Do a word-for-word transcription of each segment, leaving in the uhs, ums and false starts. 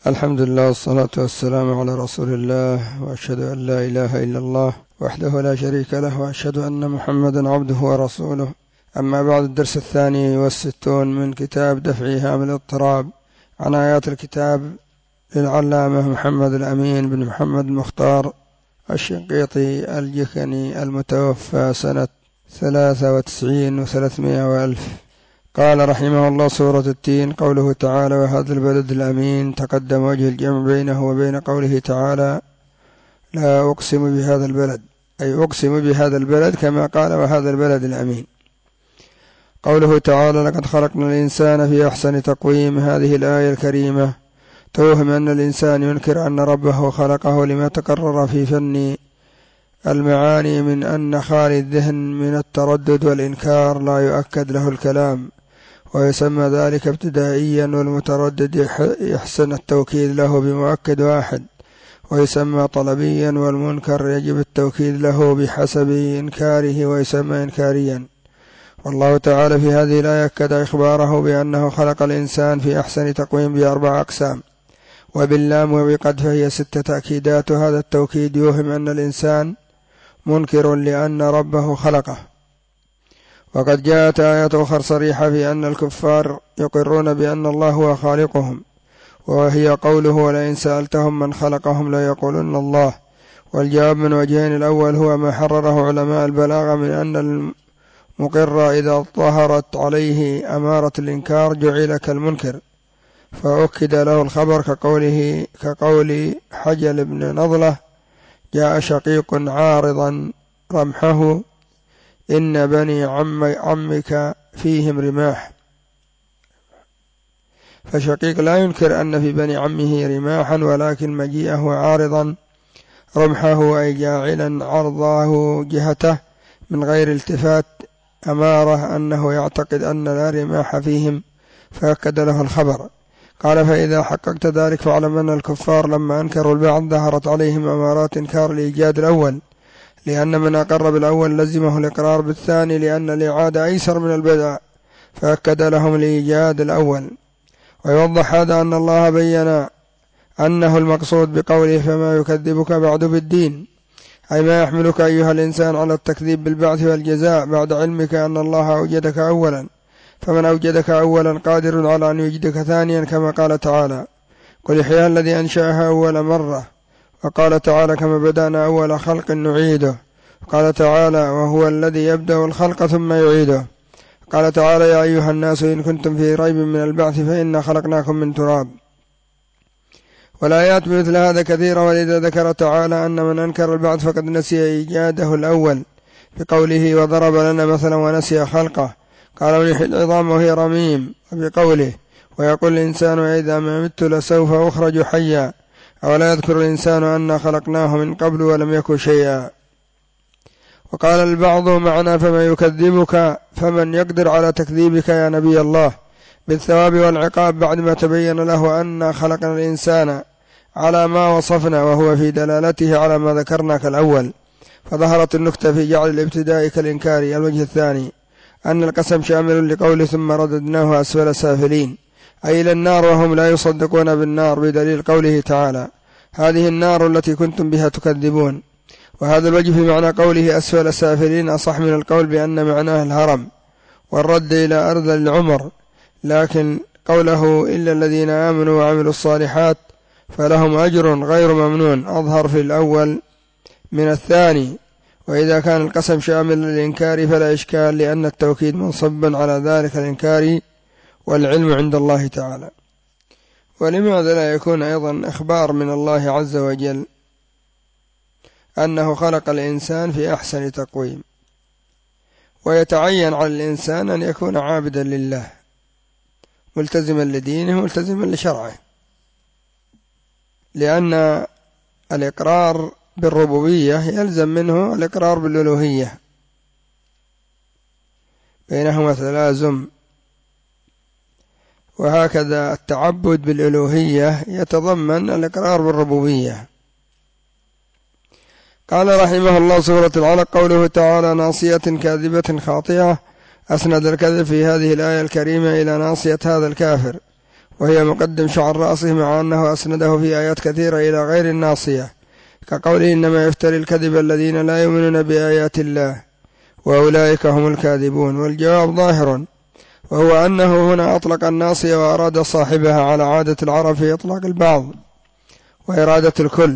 الحمد لله والصلاة والسلام على رسول الله، وأشهد أن لا إله إلا الله وحده لا شريك له، وأشهد أن محمدا عبده ورسوله. أما بعد، الدرس الثاني والستون من كتاب دفع إيهام الاضطراب عن آيات الكتاب للعلامة محمد الأمين بن محمد المختار الشنقيطي الجكني المتوفى سنة ثلاثة وتسعين وثلاثمائة وألف. قال رحمه الله: سورة التين. قوله تعالى: وهذا البلد الأمين، تقدم وجه الجمع بينه وبين قوله تعالى: لا أقسم بهذا البلد، أي أقسم بهذا البلد كما قال وهذا البلد الأمين. قوله تعالى: لقد خلقنا الإنسان في أحسن تقويم. هذه الآية الكريمة توهم أن الإنسان ينكر أن ربه خلقه، لما تكرر في فن المعاني من أن خالي الذهن من التردد والإنكار لا يؤكد له الكلام، ويسمى ذلك ابتدائيا، والمتردد يحسن التوكيد له بمؤكد واحد، ويسمى طلبيا، والمنكر يجب التوكيد له بحسب إنكاره ويسمى إنكاريا. والله تعالى في هذه الآية أكد إخباره بأنه خلق الإنسان في أحسن تقويم بأربع أقسام، وباللام وبقد فهي ست تأكيدات. هذا التوكيد يوهم أن الإنسان منكر لأن ربه خلقه. وقد جاءت آيات أخرى صريحة في أن الكفار يقرون بأن الله هو خالقهم، وهي قوله: ولئن سألتهم من خلقهم ليقولن الله. والجواب من وجهين: الأول هو ما حرره علماء البلاغة من أن المقر إذا ظهرت عليه أمارة الإنكار جعل كالمنكر، فأكد له الخبر كقوله كقول حجل بن نضلة: جاء شقيق عارضا رمحه، إن بني عم عمك فيهم رماح. فشقيق لا ينكر أن في بني عمه رماحا، ولكن مجيئه عارضا رمحه أي جاعلا عرضاه جهته من غير التفات أماره أنه يعتقد أن لا رماح فيهم، فأكد له الخبر. قال: فإذا حققت ذلك فاعلم أن الكفار لما أنكروا البعض ظهرت عليهم أمارات إنكار الإيجاد الأول، لأن من أقر بالأول لزمه الإقرار بالثاني، لأن الإعادة أيسر من البدع، فأكد لهم الإيجاد الأول. ويوضح هذا أن الله بيّن أنه المقصود بقوله: فما يكذبك بعد بالدين، أي ما يحملك أيها الإنسان على التكذيب بالبعث والجزاء بعد علمك أن الله أوجدك أولا. فمن أوجدك أولا قادر على أن يجدك ثانيا، كما قال تعالى: قل يحيى الذي أنشأها أول مرة. وقال تعالى: كما بدأنا أول خلق نعيده. قال تعالى: وهو الذي يبدأ الخلق ثم يعيده. قال تعالى: يا أيها الناس إن كنتم في ريب من البعث فإنا خلقناكم من تراب. والآيات مثل هذا كثيرة، ولذا ذكر تعالى أن من أنكر البعث فقد نسي إيجاده الأول بقوله: وضرب لنا مثلا ونسي خلقه. قال: ويحيي العظام وهي رميم. وبقوله: ويقول الإنسان إذا ما مت لسوف أخرج حيا. أولا يذكر الإنسان أن خلقناه من قبل ولم يكن شيئا. وقال البعض معنى فما يكذبك، فمن يقدر على تكذيبك يا نبي الله بالثواب والعقاب بعد ما تبين له أن خلقنا الإنسان على ما وصفنا، وهو في دلالته على ما ذكرنا كالأول. فظهرت النكتة في جعل الابتداء كالإنكار. الوجه الثاني أن القسم شامل لقوله: ثم رددناه أسفل سافلين، أي إلى النار، وهم لا يصدقون بالنار، بدليل قوله تعالى: هذه النار التي كنتم بها تكذبون. وهذا الوجه في معنى قوله أسفل سافلين أصح من القول بأن معناه الهرم والرد إلى أرذل العمر، لكن قوله إلا الذين آمنوا وعملوا الصالحات فلهم أجر غير ممنون أظهر في الأول من الثاني. وإذا كان القسم شامل للإنكار فلا إشكال، لأن التوكيد منصب على ذلك الإنكار، والعلم عند الله تعالى. ولماذا لا يكون أيضا إخبار من الله عز وجل أنه خلق الإنسان في أحسن تقويم، ويتعين على الإنسان أن يكون عابدا لله ملتزما لدينه ملتزما لشرعه، لأن الإقرار بالربوبية يلزم منه الإقرار بالألوهية، بينهما تلازم. وهكذا التعبد بالألوهية يتضمن الإقرار بالربوبية. قال رحمه الله: سورة العلق. قوله تعالى: ناصية كاذبة خاطئة، أسند الكذب في هذه الآية الكريمة إلى ناصية هذا الكافر، وهي مقدم شعر رأسه، مع أنه أسنده في آيات كثيرة إلى غير الناصية، كقوله إنما يفتري الكذب الذين لا يؤمنون بآيات الله وأولئك هم الكاذبون. والجواب ظاهر، وهو أنه هنا أطلق الناصية وأراد صاحبها على عادة العرب في إطلاق البعض وإرادة الكل،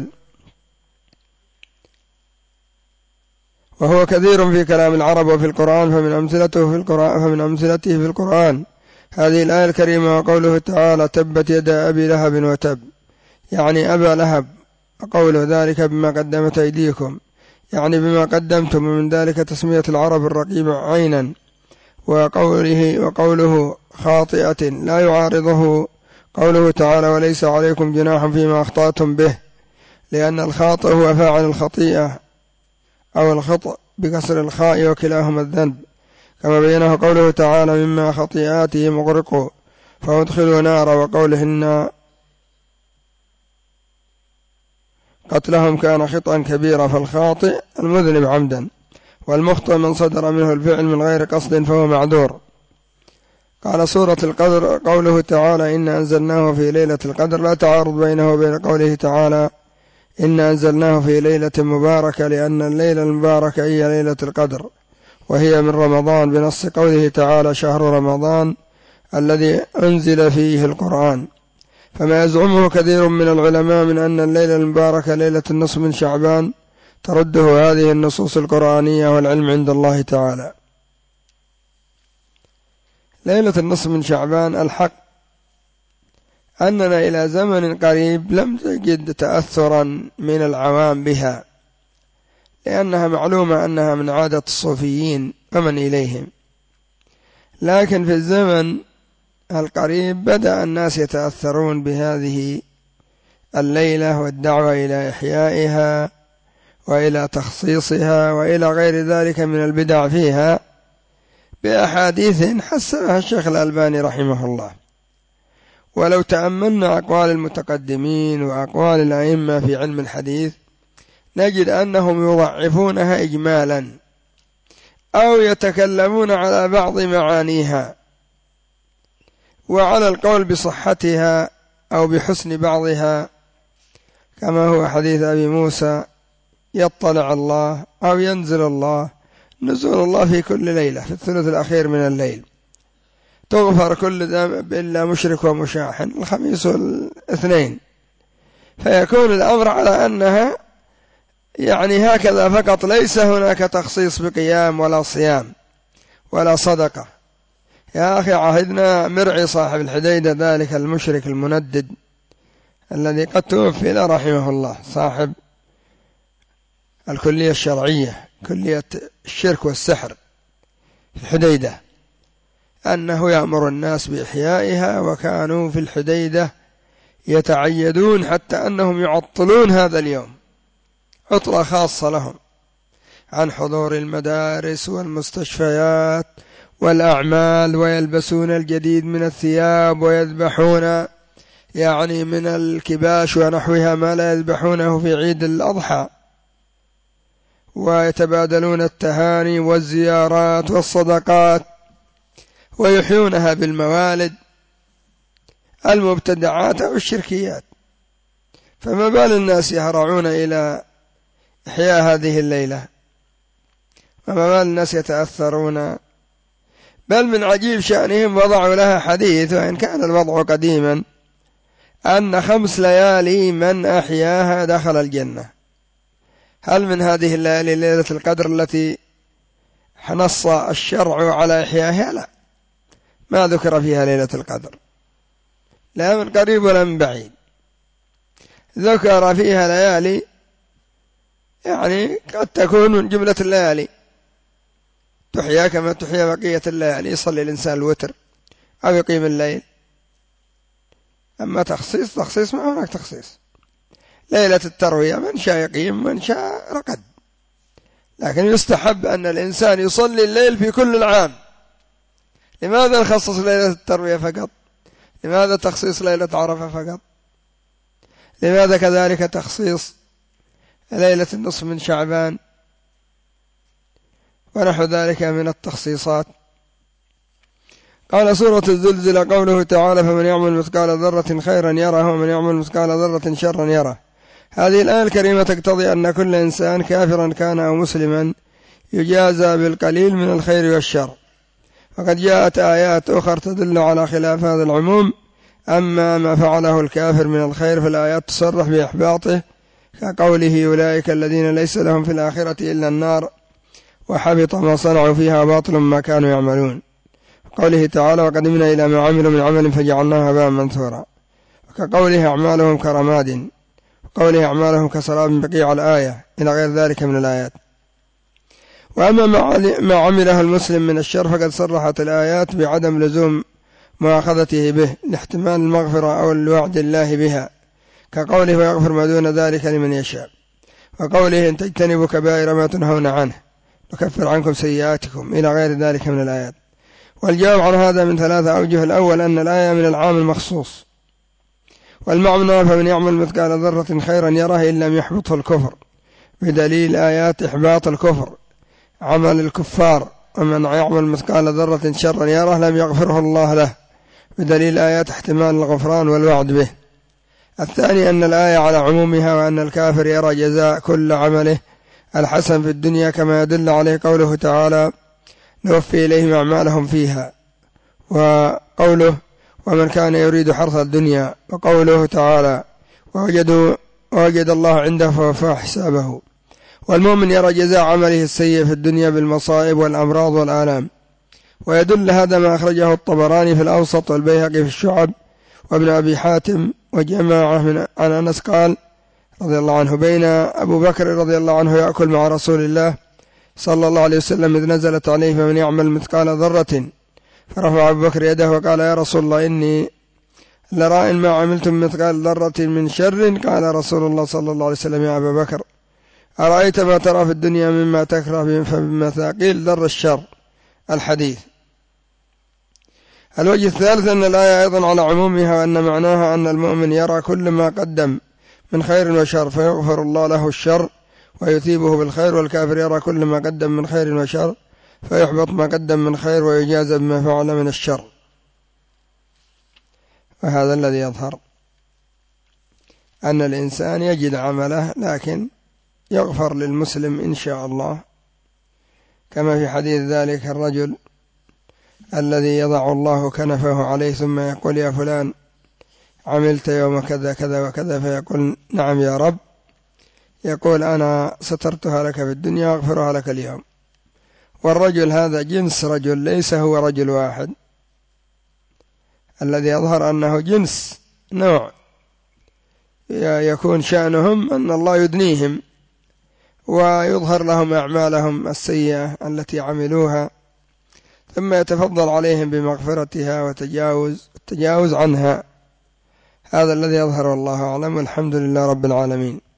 وهو كثير في كلام العرب وفي القرآن. فمن أمثلته في القرآن فمن أمثلته في القرآن هذه الآية الكريمة وقوله تعالى تبت يدا أبي لهب وتب، يعني أبا لهب، وقوله ذلك بما قدمت أيديكم، يعني بما قدمتم، ومن ذلك تسمية العرب الرقيب عينا. وقوله, وقوله خاطئة لا يعارضه قوله تعالى وليس عليكم جناح فيما أخطأتم به، لأن الخاطئ هو فاعل الخطيئة أو الخطأ بكسر الخاء، وكلاهما الذنب، كما بينه قوله تعالى مما خطيئاتهم أغرقوا فادخلوا نارا، وقولهن قتلهم كان خطأ كبيرا. فالخاطئ المذنب عمدا، والمخطئ من صدر منه الفعل من غير قصد فهو معذور. قال سورة القدر قوله تعالى إن أنزلناه في ليلة القدر لا تعارض بينه وبين قوله تعالى إن أنزلناه في ليلة مباركة، لأن الليلة المباركة هي ليلة القدر، وهي من رمضان بنص قوله تعالى شهر رمضان الذي أنزل فيه القرآن. فما يزعمه كثير من العلماء من أن الليلة المباركة ليلة النصف من شعبان ترده هذه النصوص القرآنية، والعلم عند الله تعالى. ليلة النصف من شعبان الحق أننا إلى زمن قريب لم تجد تأثرا من العوام بها، لأنها معلومة أنها من عادة الصوفيين ومن إليهم، لكن في الزمن القريب بدأ الناس يتأثرون بهذه الليلة والدعوة إلى إحيائها وإلى تخصيصها وإلى غير ذلك من البدع فيها بأحاديث حسنها الشيخ الألباني رحمه الله. ولو تأملنا أقوال المتقدمين وأقوال الأئمة في علم الحديث نجد أنهم يضعفونها إجمالا أو يتكلمون على بعض معانيها وعلى القول بصحتها أو بحسن بعضها، كما هو حديث أبي موسى يطلع الله أو ينزل الله، نزول الله في كل ليلة في الثلث الأخير من الليل، تغفر كل ذنب إلا مشرك ومشاحن الخميس والاثنين. فيكون الأمر على أنها يعني هكذا فقط، ليس هناك تخصيص بقيام ولا صيام ولا صدقة. يا أخي عهدنا مرعي صاحب الحديدة ذلك المشرك المندد الذي قد توفي رحمه الله، صاحب الكلية الشرعية كلية الشرك والسحر في الحديدة، أنه يأمر الناس بإحيائها، وكانوا في الحديدة يتعيدون حتى أنهم يعطلون هذا اليوم عطلة خاصة لهم عن حضور المدارس والمستشفيات والأعمال، ويلبسون الجديد من الثياب، ويذبحون يعني من الكباش ونحوها ما لا يذبحونه في عيد الأضحى، ويتبادلون التهاني والزيارات والصدقات، ويحيونها بالموالد المبتدعات أو الشركيات. فما بال الناس يهرعون إلى إحياء هذه الليلة، وما بال الناس يتأثرون. بل من عجيب شأنهم وضعوا لها حديث، وإن كان الوضع قديما، أن خمس ليالي من أحياها دخل الجنة. هل من هذه الليالي ليلة القدر التي نص الشرع على إحيائها؟ لا، ما ذكر فيها ليلة القدر لا من قريب ولا من بعيد. ذكر فيها ليالي يعني قد تكون من جملة الليالي تحيا كما تحيا بقية الليالي، يصلي الإنسان الوتر أو يقيم الليل. أما تخصيص تخصيص ما هناك تخصيص. ليلة التروية من شاء يقيم من شاء رقد، لكن يستحب أن الإنسان يصلي الليل في كل العام. لماذا نخصص ليلة التروية فقط؟ لماذا تخصيص ليلة عرفة فقط؟ لماذا كذلك تخصيص ليلة النصف من شعبان ونحو ذلك من التخصيصات؟ قال سورة الزلزلة قوله تعالى فمن يعمل مثقال ذرة خيرا يره ومن يعمل مثقال ذرة شرا يره. هذه الآية الكريمة تقتضي أن كل إنسان كافرا كان أو مسلما يجازى بالقليل من الخير والشر، وقد جاءت آيات أخرى تدل على خلاف هذا العموم. أما ما فعله الكافر من الخير فالآيات تصرح بإحباطه، كقوله أولئك الذين ليس لهم في الآخرة إلا النار وحبط ما صنعوا فيها باطل ما كانوا يعملون. قوله تعالى وقدمنا إلى ما عملوا من عمل فجعلناه هباء منثورا، وكقوله أعمالهم كرماد، وقوله أعمالهم كسراب بقيع الآية إلى غير ذلك من الآيات. وأما ما عمله المسلم من الشر فقد صرحت الآيات بعدم لزوم مؤاخذته به لاحتمال المغفرة أو الوعد الله بها، كقوله ويغفر ما دون ذلك لمن يشاء، وقوله إن تجتنبوا كبائر ما تنهون عنه نكفر عنكم سيئاتكم إلى غير ذلك من الآيات. والجواب عن هذا من ثلاثة أوجه. الأول أن الآية من العام المخصوص، والمعنى فمن يعمل مثقال ذرة خيرا يره إن لم يحبطه الكفر، بدليل آيات إحباط الكفر عمل الكفار، ومن يعمل مثقال ذرة شرا يره لم يغفره الله له، بدليل آيات احتمال الغفران والوعد به. الثاني أن الآية على عمومها، وأن الكافر يرى جزاء كل عمله الحسن في الدنيا، كما يدل عليه قوله تعالى نوفي إليهم أعمالهم فيها، وقوله ومن كان يريد حرث الدنيا، وقوله تعالى ووجدوا ووجد الله عنده فوفاه حسابه. والمؤمن يرى جزاء عمله السيء في الدنيا بالمصائب والأمراض والآلام. ويدل هذا ما أخرجه الطبراني في الأوسط والبيهقي في الشعب وابن أبي حاتم وجماعة من عن أنس قال رضي الله عنه بين أبو بكر رضي الله عنه يأكل مع رسول الله صلى الله عليه وسلم إذ نزلت عليه فمن يعمل مثقال ذرة، فرفع أبو بكر يده وقال يا رسول الله إني لرى ما عملتم مثقال ذرة من شر. قال رسول الله صلى الله عليه وسلم يا أبا بكر أرأيت ما ترى في الدنيا مما تكره فبمثاقيل ذر الشر. الحديث. الوجه الثالث أن الآية أيضا على عمومها، وأن معناها أن المؤمن يرى كل ما قدم من خير وشر فيغفر الله له الشر ويثيبه بالخير، والكافر يرى كل ما قدم من خير وشر فيحبط ما قدم من خير ويجازى بما فعل من الشر. وهذا الذي يظهر أن الإنسان يجد عمله، لكن يغفر للمسلم إن شاء الله، كما في حديث ذلك الرجل الذي يضع الله كنفه عليه ثم يقول يا فلان عملت يوم كذا كذا وكذا، فيقول نعم يا رب، يقول أنا سترتها لك في الدنيا أغفرها لك اليوم. والرجل هذا جنس رجل، ليس هو رجل واحد، الذي يظهر أنه جنس نوع، يكون شأنهم أن الله يدنيهم ويظهر لهم أعمالهم السيئة التي عملوها، ثم يتفضل عليهم بمغفرتها وتجاوز التجاوز عنها. هذا الذي يظهر والله أعلم، والحمد لله رب العالمين.